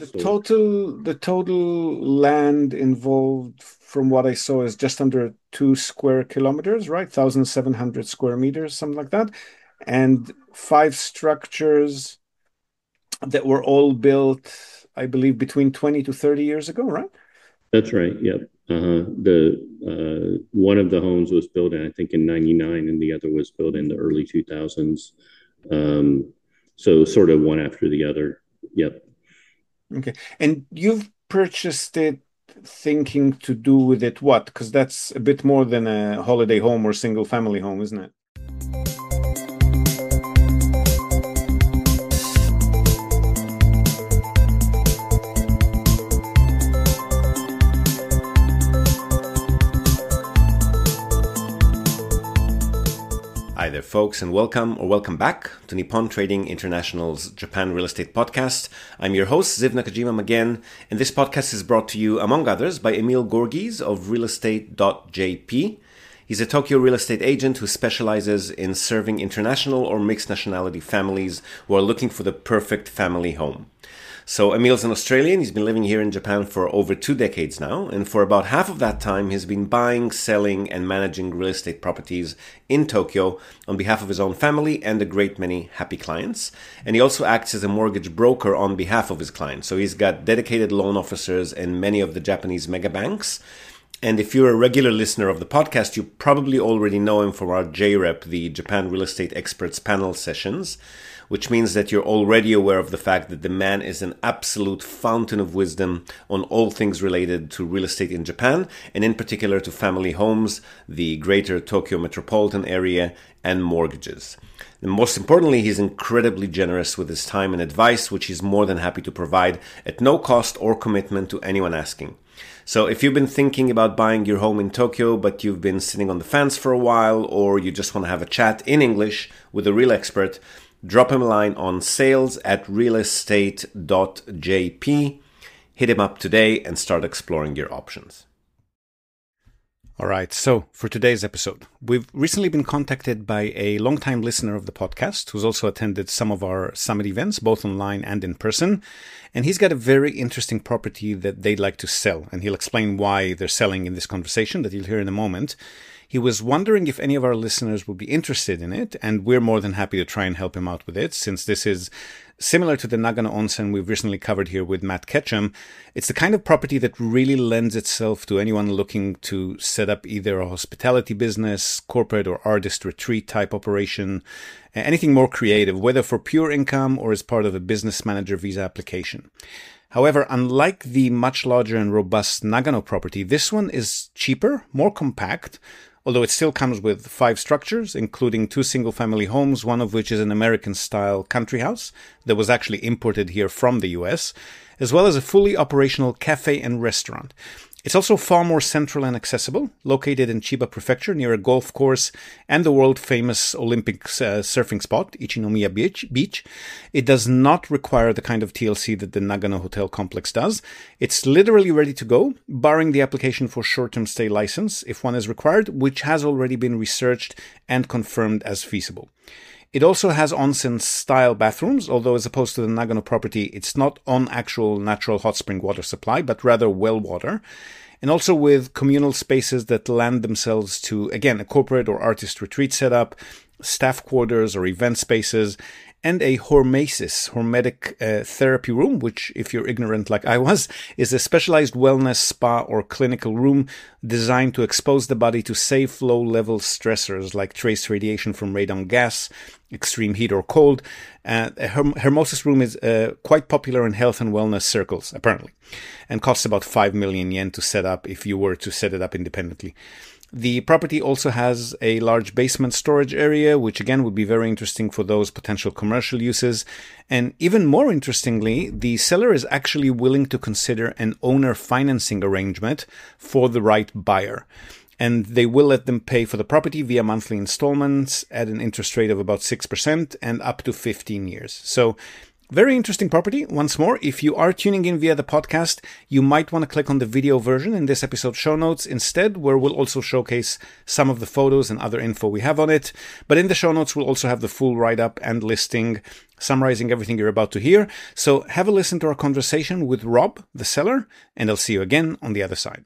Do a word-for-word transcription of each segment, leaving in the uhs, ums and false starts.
The So total the total land involved, from what I saw, is just under two square kilometers, right? one thousand seven hundred square meters, something like that. And five structures that were all built, I believe, between twenty to thirty years ago, right? that's right. Yep. Uh-huh. The uh, one of the homes was built in, I think, in ninety-nine, and the other was built in the early two thousands. Um, so sort of one after the other. Yep. Okay. And you've purchased it thinking to do with it what? Because that's a bit more than a holiday home or single family home, isn't it? Hi there, folks, and welcome or welcome back to Nippon Trading International's Japan Real Estate Podcast. I'm your host, Ziv Nakajima again, and this podcast is brought to you, among others, by Emil Gorgies of real estate dot j p. He's a Tokyo real estate agent who specializes in serving international or mixed nationality families who are looking for the perfect family home. So Emil's an Australian. He's been living here in Japan for over two decades now, and for about half of that time he's been buying, selling, and managing real estate properties in Tokyo on behalf of his own family and a great many happy clients. And he also acts as a mortgage broker on behalf of his clients. So he's got dedicated loan officers in many of the Japanese mega banks. And if you're a regular listener of the podcast, you probably already know him from our J REP, the Japan Real Estate Experts panel sessions, which means that you're already aware of the fact that the man is an absolute fountain of wisdom on all things related to real estate in Japan, and in particular to family homes, the greater Tokyo metropolitan area, and mortgages. And most importantly, he's incredibly generous with his time and advice, which he's more than happy to provide at no cost or commitment to anyone asking. So if you've been thinking about buying your home in Tokyo, but you've been sitting on the fence for a while, or you just want to have a chat in English with a real expert, drop him a line on sales at real estate dot j p. Hit him up today and start exploring your options. All right, so for today's episode, we've recently been contacted by a longtime listener of the podcast who's also attended some of our summit events, both online and in person. And he's got a very interesting property that they'd like to sell, and he'll explain why they're selling in this conversation that you'll hear in a moment. He was wondering if any of our listeners would be interested in it, and we're more than happy to try and help him out with it, since this is similar to the Nagano Onsen we've recently covered here with Matt Ketchum. It's the kind of property that really lends itself to anyone looking to set up either a hospitality business, corporate or artist retreat type operation, anything more creative, whether for pure income or as part of a business manager visa application. However, unlike the much larger and robust Nagano property, this one is cheaper, more compact, although it still comes with five structures, including two single-family homes, one of which is an American-style country house that was actually imported here from the U S, as well as a fully operational cafe and restaurant. It's also far more central and accessible, located in Chiba Prefecture near a golf course and the world-famous Olympic uh, surfing spot, Ichinomiya Beach. Beach. It does not require the kind of T L C that the Nagano Hotel Complex does. It's literally ready to go, barring the application for short-term stay license, if one is required, which has already been researched and confirmed as feasible. It also has onsen-style bathrooms, although as opposed to the Nagano property, it's not on actual natural hot spring water supply, but rather well water. And also with communal spaces that lend themselves to, again, a corporate or artist retreat setup, staff quarters or event spaces, and a hormesis, hormetic uh, therapy room, which, if you're ignorant like I was, is a specialized wellness spa or clinical room designed to expose the body to safe low-level stressors like trace radiation from radon gas, extreme heat or cold. Uh, a herm- Hermosis room is uh, quite popular in health and wellness circles, apparently, and costs about five million yen to set up if you were to set it up independently. The property also has a large basement storage area, which again would be very interesting for those potential commercial uses. And even more interestingly, the seller is actually willing to consider an owner financing arrangement for the right buyer. And they will let them pay for the property via monthly installments at an interest rate of about six percent and up to fifteen years. So Very interesting property. Once more, if you are tuning in via the podcast, you might want to click on the video version in this episode show notes instead, where we'll also showcase some of the photos and other info we have on it. But in the show notes, we'll also have the full write-up and listing summarizing everything you're about to hear. So have a listen to our conversation with Rob, the seller, and I'll see you again on the other side.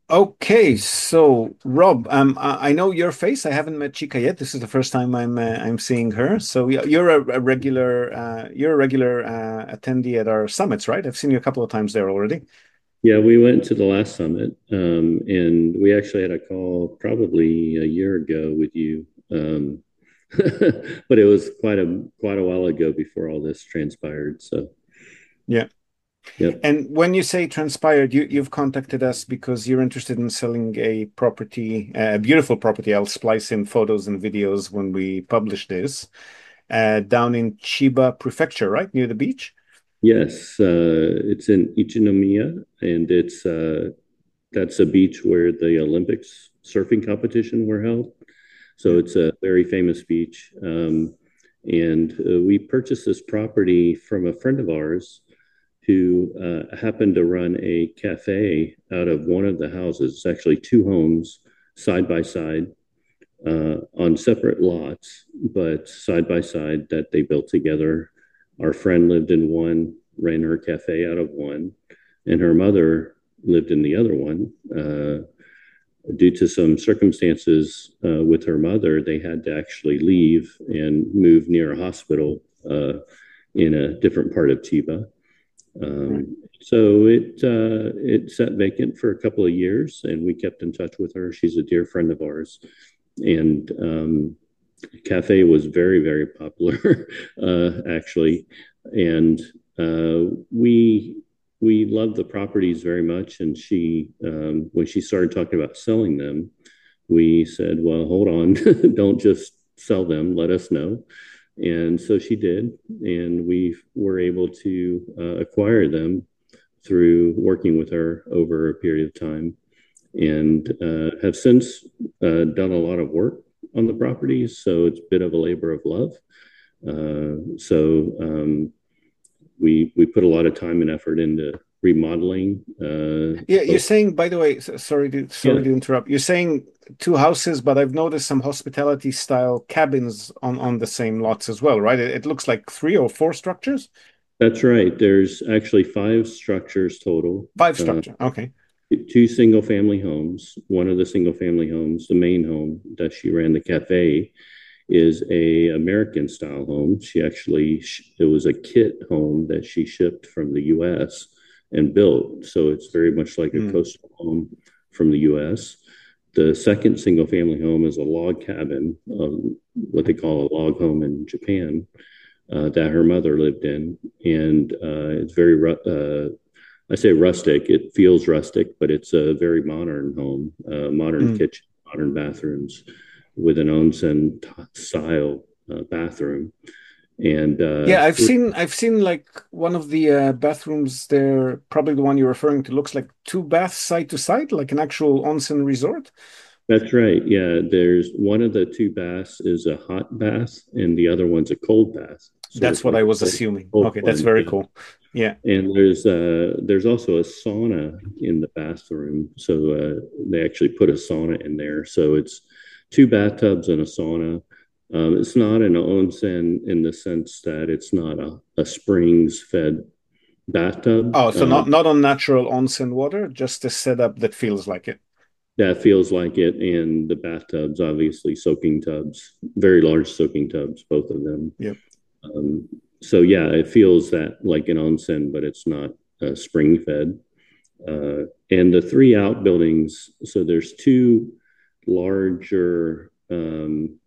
Okay, so Rob, um, I I know your face. I haven't met Chica yet. This is the first time I'm uh, I'm seeing her. So yeah, you're a, a regular uh, you're a regular uh, attendee at our summits, right? I've seen you a couple of times there already. Yeah, we went to the last summit, um, and we actually had a call probably a year ago with you, um, but it was quite a quite a while ago before all this transpired. So yeah. Yep. And when you say transpired, you, you've contacted us because you're interested in selling a property, a beautiful property. I'll splice in photos and videos when we publish this, uh, down in Chiba Prefecture, right? Near the beach? Yes, uh, it's in Ichinomiya, and it's uh, that's a beach where the Olympics surfing competition were held. So it's a very famous beach. Um, and uh, we purchased this property from a friend of ours who uh, happened to run a cafe out of one of the houses. It's actually two homes side by side uh, on separate lots, but side by side that they built together. Our friend lived in one, ran her cafe out of one, and her mother lived in the other one. Uh, due to some circumstances uh, with her mother, they had to actually leave and move near a hospital uh, in a different part of Chiba. Um, right. So it uh, it sat vacant for a couple of years, and we kept in touch with her. She's a dear friend of ours, and um, cafe was very, very popular, uh, actually, and uh, we we loved the properties very much. And she, um, when she started talking about selling them, we said, "Well, hold on, don't just sell them. Let us know." And so she did, and we were able to uh, acquire them through working with her over a period of time, and uh, have since uh, done a lot of work on the properties. So it's a bit of a labor of love. Uh, so um, we we put a lot of time and effort into remodeling. Uh, yeah, you're saying, by the way, sorry to sorry yeah. to interrupt. You're saying two houses, but I've noticed some hospitality style cabins on on the same lots as well, right? It, it looks like three or four structures. That's right. There's actually five structures total. Five structure. Uh, okay. Two single family homes. One of the single family homes, the main home that she ran the cafe, is a American style home. She actually, it was a kit home that she shipped from the U S and built. So it's very much like a mm. coastal home from the U S. The second single family home is a log cabin, um, what they call a log home in Japan, uh, that her mother lived in. And uh, it's very, uh, I say rustic, it feels rustic, but it's a very modern home, uh, modern mm. kitchen, modern bathrooms with an onsen style uh, bathroom. And uh, yeah, I've seen I've seen like one of the uh, bathrooms there, probably the one you're referring to, looks like two baths side to side, like an actual onsen resort. That's right. Yeah, there's one of the two baths is a hot bath, and the other one's a cold bath. So that's what like I was cold, assuming. Cold okay, that's very bath. Cool. Yeah, and there's uh there's also a sauna in the bathroom, so uh, they actually put a sauna in there. So it's two bathtubs and a sauna. Um, it's not an onsen in the sense that it's not a, a springs-fed bathtub. Oh, so um, not not on natural onsen water, just a setup that feels like it. That feels like it, and the bathtubs, obviously, soaking tubs, very large soaking tubs, both of them. Yep. Um, so yeah, it feels that like an onsen, but it's not uh, spring-fed. Uh, and the three outbuildings, so there's two larger um,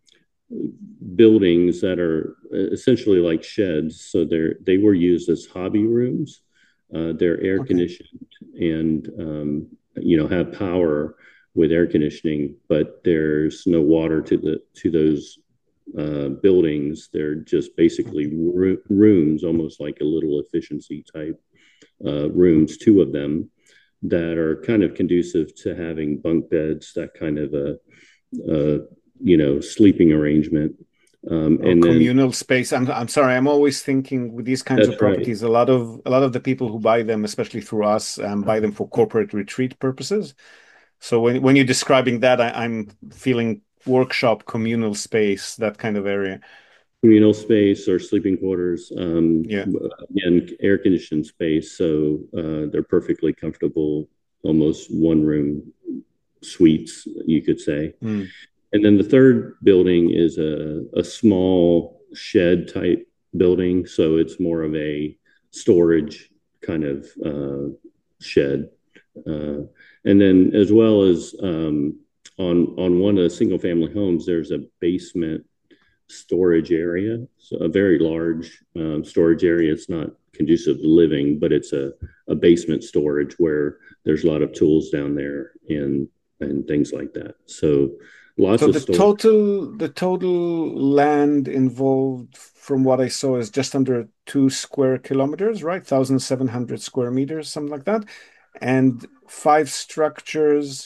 buildings that are essentially like sheds. So they're they were used as hobby rooms. Uh, they're air okay. conditioned and um, you know have power with air conditioning, but there's no water to the to those uh, buildings. They're just basically ro- rooms, almost like a little efficiency type uh, rooms. Two of them that are kind of conducive to having bunk beds, that kind of a, a you know sleeping arrangement. Um, Or and then communal space. I'm I'm sorry. I'm always thinking with these kinds of that's right. properties, a lot of a lot of the people who buy them, especially through us, um, buy them for corporate retreat purposes. So when when you're describing that, I, I'm feeling workshop, communal space, that kind of area. Communal space or sleeping quarters, um, Yeah. again, air conditioned space. So uh, they're perfectly comfortable, almost one room suites, you could say. Mm. And then the third building is a, a small shed type building. So it's more of a storage kind of uh, shed. Uh, and then as well as um, on, on one of the single family homes, there's a basement storage area. So a very large um, storage area. It's not conducive to living, but it's a, a basement storage where there's a lot of tools down there and and things like that. So lots So of the storage. total the total land involved, from what I saw, is just under two square kilometers, right? one thousand seven hundred square meters, something like that. And five structures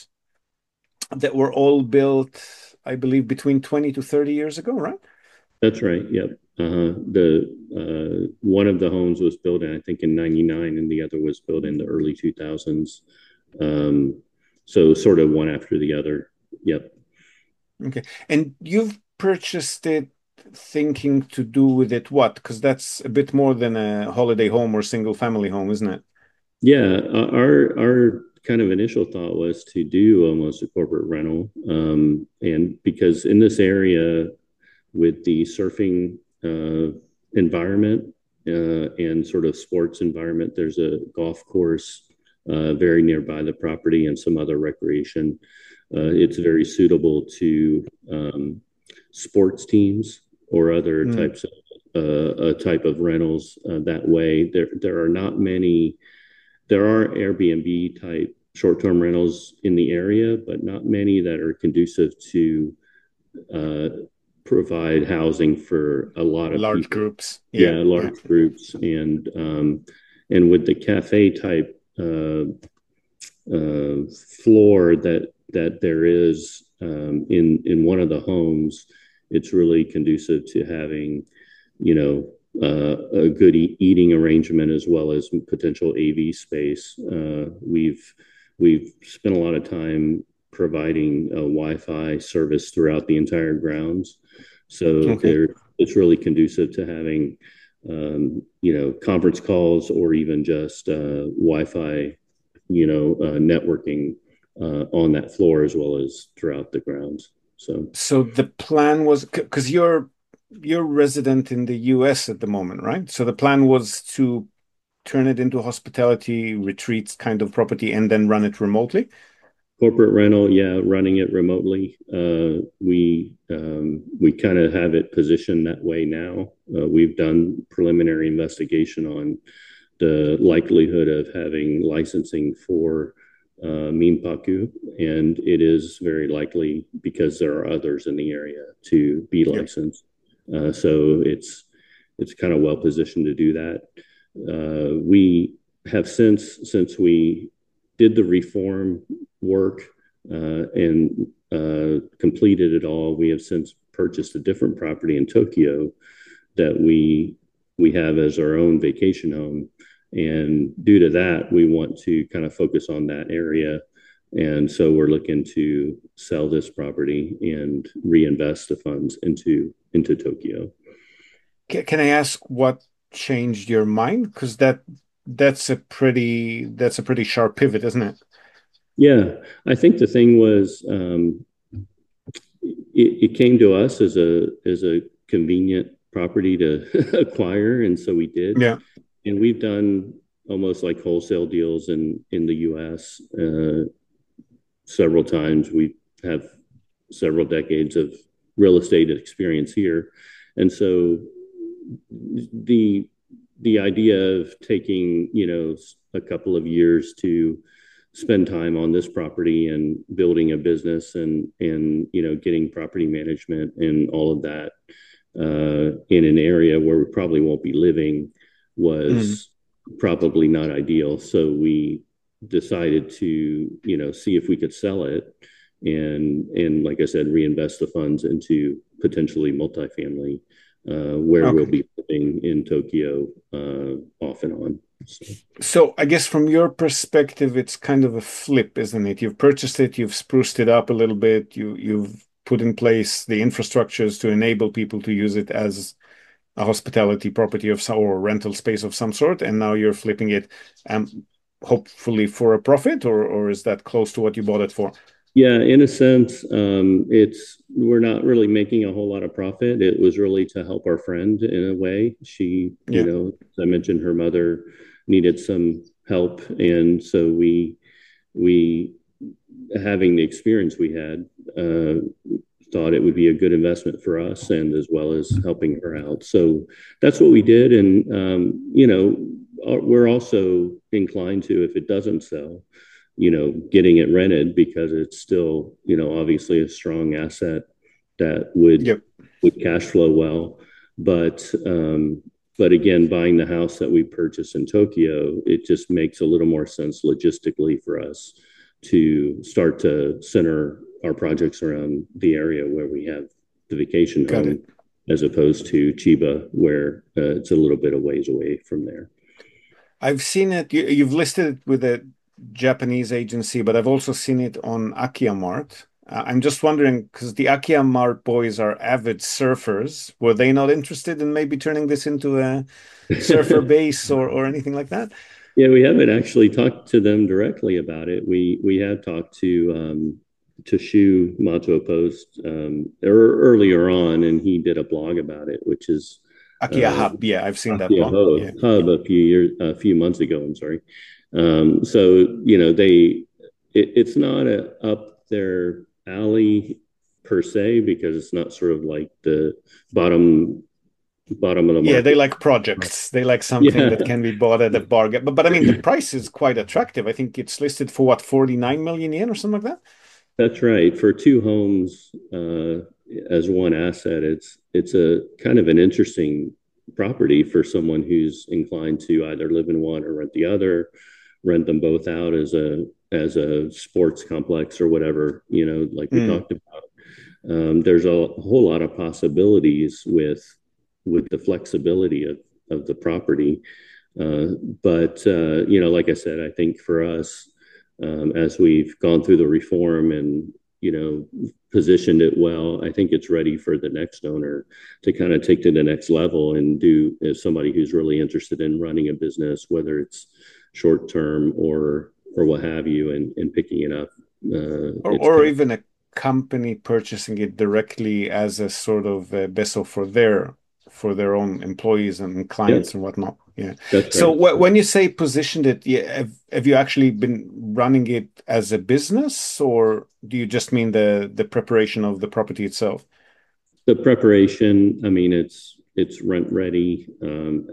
that were all built, I believe, between twenty to thirty years ago, right? That's right. Yep. Uh-huh. The uh, one of the homes was built in, I think, in ninety-nine, and the other was built in the early two thousands. Um, so sort of one after the other. Yep. Okay. And you've purchased it thinking to do with it what? Because that's a bit more than a holiday home or single family home, isn't it? Yeah. Uh, our our kind of initial thought was to do almost a corporate rental, um, and because in this area with the surfing uh, environment uh, and sort of sports environment. There's a golf course uh, very nearby the property and some other recreation. Uh, it's very suitable to um, sports teams or other Mm. types of uh, a type of rentals uh, that way. There, there are not many. There are Airbnb type short-term rentals in the area, but not many that are conducive to uh, provide housing for a lot of Large people. groups. Yeah, Yeah, yeah. large groups, and um, and with the cafe type uh, uh, floor that that there is um, in in one of the homes, it's really conducive to having, you know, uh, a good e- eating arrangement as well as potential A V space. Uh, we've we've spent a lot of time providing a Wi-Fi service throughout the entire grounds, so Okay. there it's really conducive to having um, you know conference calls or even just uh, Wi-Fi you know uh, networking uh, on that floor as well as throughout the grounds. So So the plan was, because you're you're resident in the U S at the moment, right? So the plan was to turn it into hospitality retreats kind of property and then run it remotely. corporate rental, yeah, running it remotely. Uh, we um, we kind of have it positioned that way now. Uh, we've done preliminary investigation on the likelihood of having licensing for uh, Minpaku, and it is very likely because there are others in the area to be Yep. licensed. Uh, so it's it's kind of well positioned to do that. Uh, we have since since we did the reform work uh, and uh, completed it all. We have since purchased a different property in Tokyo that we we have as our own vacation home, and due to that, we want to kind of focus on that area. And so we're looking to sell this property and reinvest the funds into into Tokyo. Ca- Can I ask what changed your mind? Because that that's a pretty that's a pretty sharp pivot, isn't it? Yeah, I think the thing was um, it, it came to us as a as a convenient property to acquire, and so we did. Yeah. And we've done almost like wholesale deals in in the U S uh, several times. We have several decades of real estate experience here, and so the the idea of taking you know a couple of years to spend time on this property and building a business and and you know getting property management and all of that uh, in an area where we probably won't be living Mm. was probably not ideal. So we decided to you know see if we could sell it and and like I said, reinvest the funds into potentially multifamily, uh, where we'll Okay. be living in Tokyo uh, off and on. So. So I guess from your perspective, it's kind of a flip, isn't it? You've purchased it, you've spruced it up a little bit, you you've put in place the infrastructures to enable people to use it as a hospitality property of some or rental space of some sort, and now you're flipping it, um, hopefully for a profit, or or is that close to what you bought it for? Yeah, in a sense, um, it's we're not really making a whole lot of profit. It was really to help our friend in a way. She, you Yeah, know, as I mentioned, her mother needed some help, and so we we having the experience we had, uh, thought it would be a good investment for us, and as well as helping her out. So that's what we did, and um, you know, we're also inclined to, if it doesn't sell, you know, getting it rented, because it's still, you know, obviously a strong asset that would yep, would cash flow well. But um, but again, buying the house that we purchased in Tokyo, it just makes a little more sense logistically for us to start to center our projects around the area where we have the vacation got home, it. as opposed to Chiba, where uh, it's a little bit of ways away from there. I've seen it. You, you've listed it with a Japanese agency, but I've also seen it on Akia Mart. Uh, I'm just wondering because the Akia Mart boys are avid surfers. Were they not interested in maybe turning this into a surfer base or or anything like that? Yeah, we haven't actually talked to them directly about it. We we have talked to um, to Shu Mato Post, um, er, earlier on, and he did a blog about it, which is Akia uh, Hub. Yeah, I've seen that Akia blog. Hub, Yeah. Hub a few years a few months ago. I'm sorry. Um, so you know they it, it's not a up their alley per se, because it's not sort of like the bottom bottom of the Yeah, they market. like projects. They like something that Yeah, can be bought at a bargain. But but I mean the price is quite attractive. I think it's listed for what, forty-nine million yen or something like that? that's right. For two homes uh, as one asset, it's it's a kind of an interesting property for someone who's inclined to either live in one or rent the other, rent them both out as a as a sports complex or whatever, you know, like we Mm, talked about. Um, there's a whole lot of possibilities with with the flexibility of of the property. Uh, but uh, you know, like I said, I think for us, um, as we've gone through the reform and, you know, positioned it well, I think it's ready for the next owner to kind of take to the next level and do, as somebody who's really interested in running a business, whether it's short term or or what have you, and, and picking it up. Uh, or it's or kind of even a company purchasing it directly as a sort of a vessel for their for their own employees and yeah, clients and whatnot. Yeah. that's So right. wh when you say positioned it, yeah, have, have you actually been running it as a business, or do you just mean the the preparation of the property itself? The preparation, I mean, it's it's rent ready, um,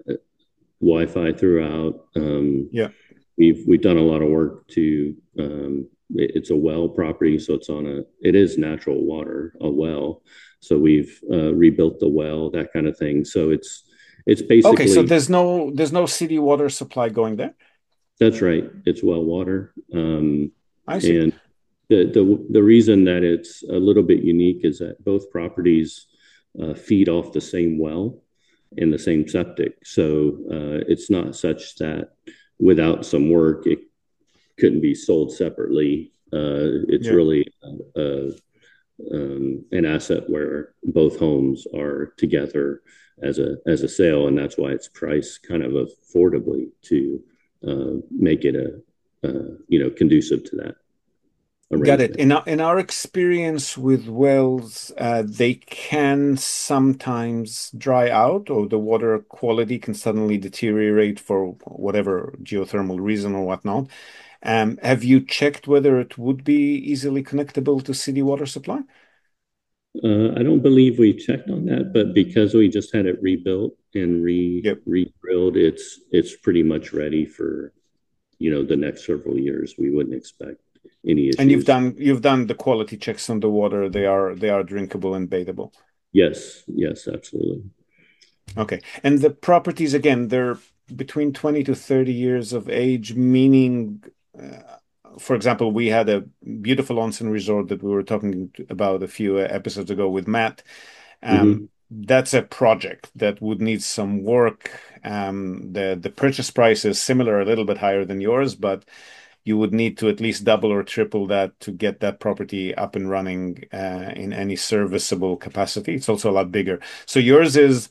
Wi-Fi throughout. Um, Yeah. we've we've done a lot of work to. Um, it, it's a well property, so it's on a. It is natural water, a well. So we've uh, rebuilt the well, that kind of thing. So it's it's Okay, so basically, there's no there's no city water supply going there. that's right. It's well water, um, I see. and the the the reason that it's a little bit unique is that both properties uh, feed off the same well in the same septic. So uh, it's not such that without some work it couldn't be sold separately. Uh, it's Yeah. really uh, um, an asset where both homes are together as a as a sale, and that's why it's priced kind of affordably to uh, make it a uh, you know, conducive to that Got it. arrangement. In our, in our experience with wells, uh, they can sometimes dry out, or the water quality can suddenly deteriorate for whatever geothermal reason or whatnot. Um, have you checked whether it would be easily connectable to city water supply? Uh, I don't believe we checked on that, but because we just had it rebuilt and re Yep. re-drilled, it's it's pretty much ready for, you know, the next several years. We wouldn't expect any And you've issues. done you've done the quality checks on the water. They are they are drinkable and bathable. Yes, yes, absolutely. Okay. And the properties, again, they're between twenty to thirty years of age, meaning uh, for example, we had a beautiful onsen resort that we were talking about a few episodes ago with Matt. Um, Mm-hmm. that's a project that would need some work. Um, the the purchase price is similar, a little bit higher than yours, but you would need to at least double or triple that to get that property up and running uh, in any serviceable capacity. It's also a lot bigger. So yours is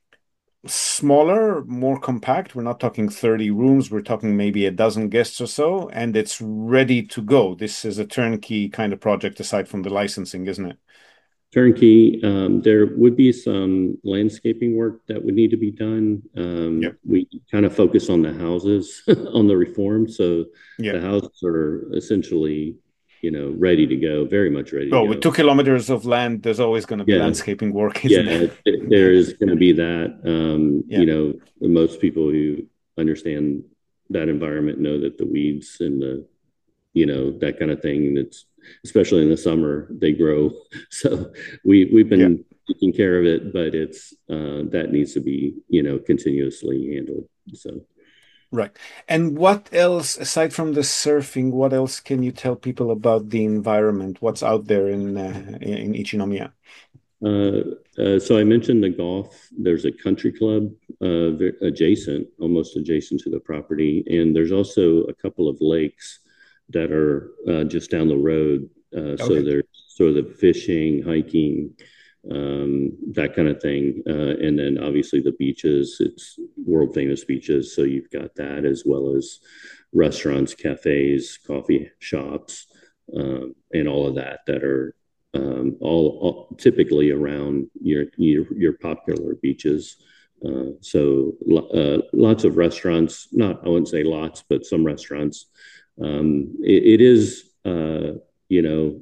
smaller, more compact. We're not talking thirty rooms. We're talking maybe a dozen guests or so, and it's ready to go. This is a turnkey kind of project aside from the licensing, isn't it? Turnkey. Um, there would be some landscaping work that would need to be done. Yeah. Um, we kind of focus on the houses on the reform, so Yeah. the houses are essentially, you know, ready to go, very much ready Oh, to with go. two kilometers of land, there's always going to be Yeah, landscaping work, isn't yeah, there? th- there is going to be that. Um, Yeah. you know, most people who understand that environment know that the weeds and the, you know, that kind of thing. That's especially in the summer they grow. So we we've Yeah. been taking care of it, but it's uh, that needs to be, you know, continuously handled. So Right. And what else, aside from the surfing, what else can you tell people about the environment? What's out there in uh, in Ichinomiya? uh, uh, so I mentioned the golf. There's a country club uh, adjacent, almost adjacent to the property, and there's also a couple of lakes that are uh, just down the road. Uh, so Okay. there's sort of fishing, hiking, um, that kind of thing. Uh, and then obviously the beaches, it's world famous beaches. So you've got that as well as restaurants, cafes, coffee shops, um, and all of that that are um, all, all typically around your, your, your popular beaches. Uh, so uh, lots of restaurants, not, I wouldn't say lots, but some restaurants. Um, it, it is, uh, you know,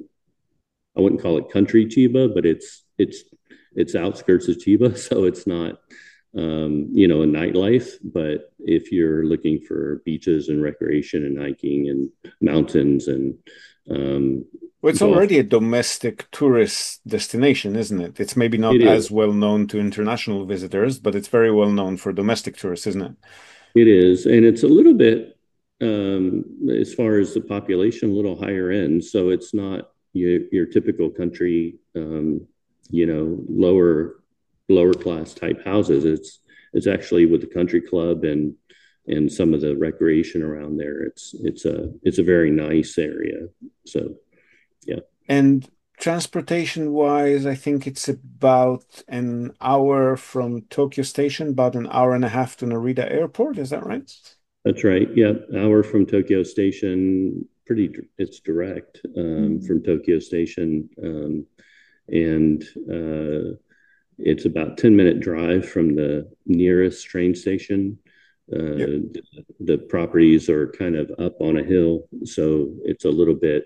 I wouldn't call it country Chiba, but it's it's it's outskirts of Chiba, so it's not um, you know, a nightlife. But if you're looking for beaches and recreation and hiking and mountains and um, Well, it's golf, already a domestic tourist destination, isn't it? It's maybe it not is. as well known to international visitors, but it's very well known for domestic tourists, isn't it? It is, and it's a little bit um, as far as the population, a little higher end. So it's not your, your typical country, um, you know, lower lower class type houses. It's it's actually with the country club and and some of the recreation around there. It's it's a it's a very nice area. So yeah. And transportation wise, I think it's about an hour from Tokyo Station, about an hour and a half to Narita Airport. Is that right? That's right. Yeah, hour from Tokyo Station. Pretty, it's direct um, from Tokyo Station, um, and uh, it's about ten minute drive from the nearest train station. Yep. Uh, the, the properties are kind of up on a hill, so it's a little bit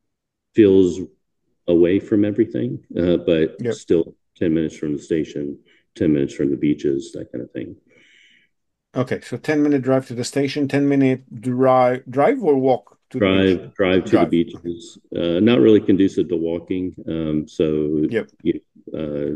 feels away from everything, uh, but Yep. still ten minutes from the station, ten minutes from the beaches, that kind of thing. Okay, so ten minute drive to the station, ten minute drive drive or walk to the beach? Drive, drive to the Drive. Okay. beaches. Uh, not really conducive to walking. Um, so Yep. you uh,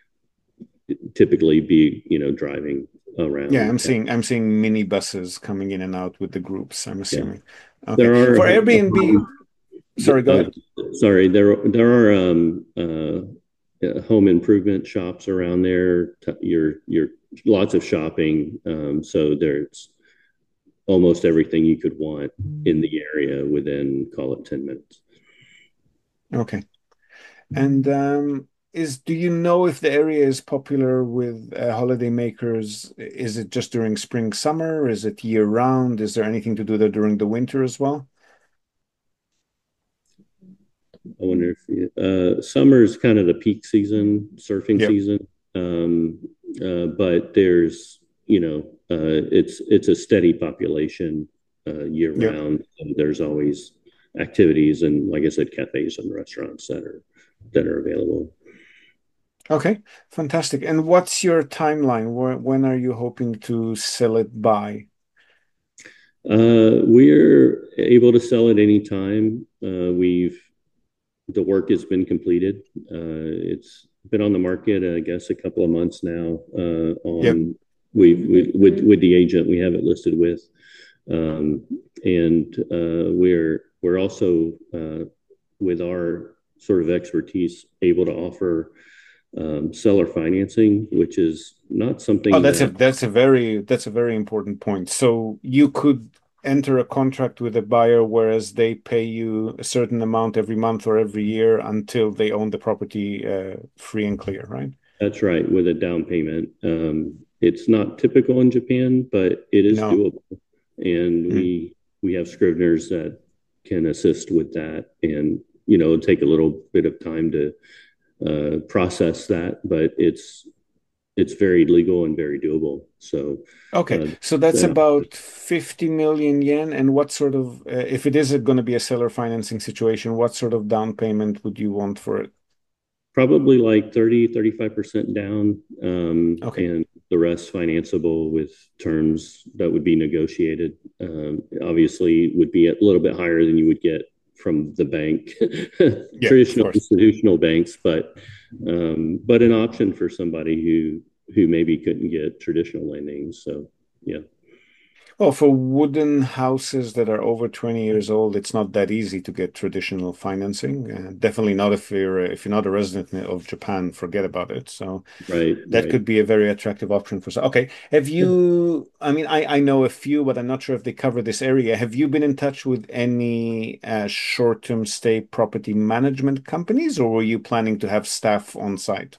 typically be, you know, driving around. Yeah, I'm seeing I'm seeing mini buses coming in and out with the groups, I'm Yeah. assuming. Okay. There are For Airbnb, sorry, go uh, ahead. sorry, there there are um, uh, uh, home improvement shops around there. T- You're you're lots of shopping. Um, so there's almost everything you could want in the area within, call it ten minutes. Okay. And um, is do you know if the area is popular with uh, holiday makers? Is it just during spring, summer? Is it year round? Is there anything to do there during the winter as well? I wonder if you, uh, summer is kind of the peak season, surfing Yep. season. Um, uh, but there's, you know, uh, it's it's a steady population uh, year Yep. round. And there's always activities and, like I said, cafes and restaurants that are that are available. Okay, fantastic. And what's your timeline? Wh- When are you hoping to sell it by? Uh, we're able to sell at any time. Uh, we've the work has been completed. Uh, it's been on the market, I guess, a couple of months now. Uh, Yep. on we, we with with the agent we have it listed with. Um, and uh, we're we're also uh, with our sort of expertise able to offer um, seller financing, which is not Oh, something that's a that that's a very that's a very important point. So you could enter a contract with a buyer, whereas they pay you a certain amount every month or every year until they own the property uh, free and clear, right? that's right with a down payment. Um, it's not typical in Japan, but it is No. doable, and Mm. we we have scriveners that can assist with that, and you know take a little bit of time to uh, process that, but it's it's very legal and very doable. So, Okay, uh, so that's uh, about fifty million yen. And what sort of, uh, if it is going to be a seller financing situation, what sort of down payment would you want for it? probably like thirty, thirty-five percent down, um, Okay. and the rest financeable with terms that would be negotiated. Um, obviously, would be a little bit higher than you would get from the bank, Yeah, of traditional course. institutional banks, but um, but an option for somebody who who maybe couldn't get traditional lending. So, yeah. Well, for wooden houses that are over twenty years old, it's not that easy to get traditional financing. Uh, definitely not if you're if you're not a resident of Japan, forget about it. So Right, that right. could be a very attractive option for some. Okay. Have you, I mean, I, I know a few, but I'm not sure if they cover this area. Have you been in touch with any uh, short-term stay property management companies, or were you planning to have staff on site?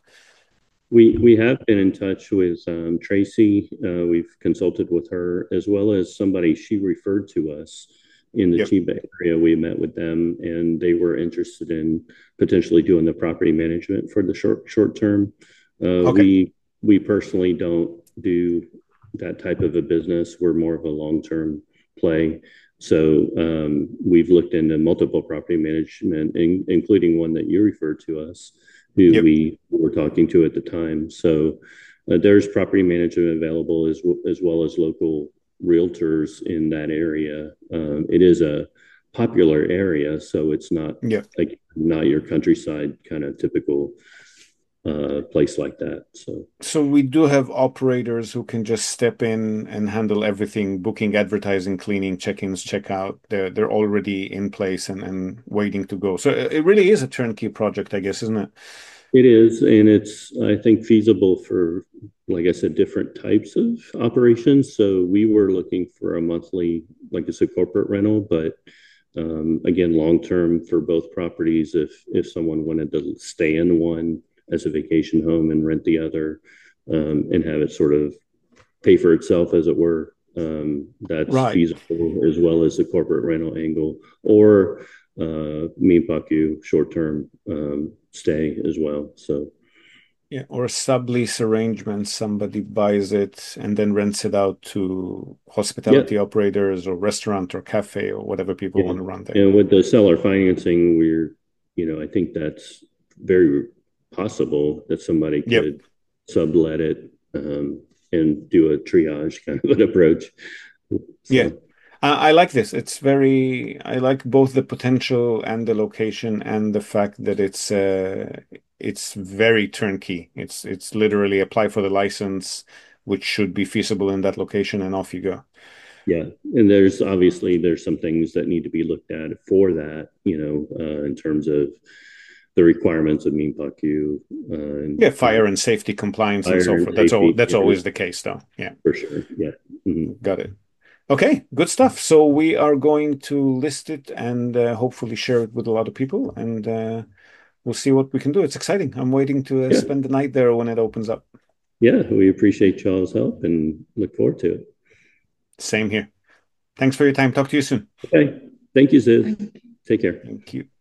We we have been in touch with um, Tracy. Uh, we've consulted with her as well as somebody she referred to us in the Yep. Chiba area. We met with them, and they were interested in potentially doing the property management for the short short term. Uh, Okay. we we personally don't do that type of a business. We're more of a long term play. So um, we've looked into multiple property management, in, including one that you referred to us, who Yep. we were talking to at the time. So uh, there's property management available as, as well as local realtors in that area. Um, it is a popular area, so it's not Yep. like not your countryside kind of typical uh, place like that. So So we do have operators who can just step in and handle everything, booking, advertising, cleaning, check-ins, check-out. They're they're already in place and, and waiting to go. So it it really is a turnkey project, I guess, isn't it? it is, and it's I think feasible for, like I said, different types of operations. So we were looking for a monthly, like it's a corporate rental, but um, again, long term for both properties. If if someone wanted to stay in one as a vacation home and rent the other, um, and have it sort of pay for itself, as it were, um, that's Right. feasible as well as the corporate rental angle, or uh, Minpaku short term um, stay as well. So Yeah, or a sublease arrangement. Somebody buys it and then rents it out to yeah, hospitality operators or restaurant or cafe or whatever people yeah. want to run there. And with the seller financing, we're, you know, I think that's very possible that somebody Yep. could sublet it um, and do a triage kind of an approach. Yeah. So I, I like this. It's very, I like both the potential and the location and the fact that it's uh it's very turnkey. It's it's literally apply for the license, which should be feasible in that location, and off you go. yeah, and there's obviously there's some things that need to be looked at for that, you know, uh, in terms of the requirements of Minpaku uh, and Yeah, uh, fire and safety compliance and fire so and forth. That's all safety that's standards always the case though. Yeah, for sure. Yeah. Mhm. got it. Okay, good stuff. So we are going to list it and uh, hopefully share it with a lot of people, and uh, we'll see what we can do. It's exciting. I'm waiting to uh, Yeah. spend the night there when it opens up. Yeah. We appreciate y'all's help and look forward to it. Same here. Thanks for your time. Talk to you soon. Okay. Thank you, Ziv. Take care. Thank you.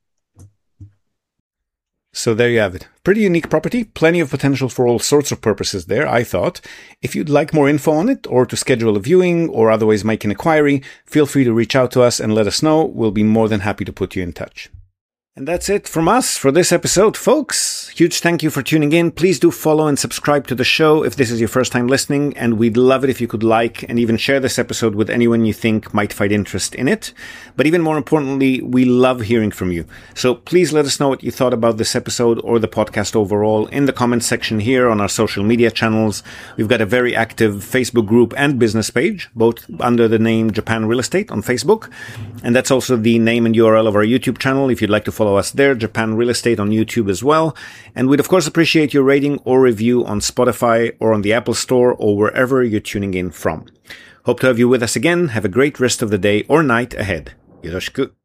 So there you have it. Pretty unique property, plenty of potential for all sorts of purposes there, I thought. If you'd like more info on it, or to schedule a viewing, or otherwise make an inquiry, feel free to reach out to us and let us know. We'll be more than happy to put you in touch. And that's it from us for this episode, folks. Huge thank you for tuning in. Please do follow and subscribe to the show if this is your first time listening, and we'd love it if you could like and even share this episode with anyone you think might find interest in it. But even more importantly, we love hearing from you. So please let us know what you thought about this episode or the podcast overall in the comments section here on our social media channels. We've got a very active Facebook group and business page, both under the name Japan Real Estate on Facebook. And that's also the name and U R L of our YouTube channel if you'd like to follow us there, Japan Real Estate on YouTube as well. And we'd of course appreciate your rating or review on Spotify or on the Apple Store or wherever you're tuning in from. Hope to have you with us again. Have a great rest of the day or night ahead. Yoroshiku.